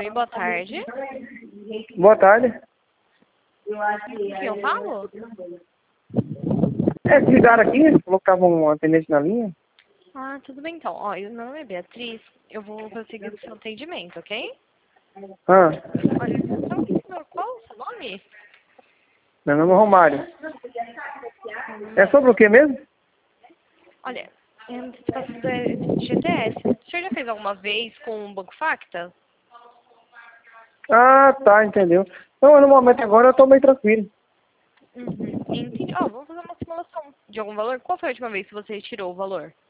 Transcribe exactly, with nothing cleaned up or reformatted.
Oi, boa tarde. Boa tarde. Com quem eu falo? É, ligaram aqui, falou que tava um atendente na linha. Ah, tudo bem então. Ó, meu nome é Beatriz. Eu vou conseguir o seu atendimento, ok? Ah, Olha, então, senhor, qual é o seu nome? meu nome é Romário. Hum, É sobre o que mesmo? Olha, é antecipação do G T S. O senhor já fez alguma vez com o Banco Facta? Ah, tá, entendeu. Então, no momento agora eu tô bem tranquilo. Uhum, entendi. Ó, vamos fazer uma simulação de algum valor. Qual foi a última vez que você retirou o valor?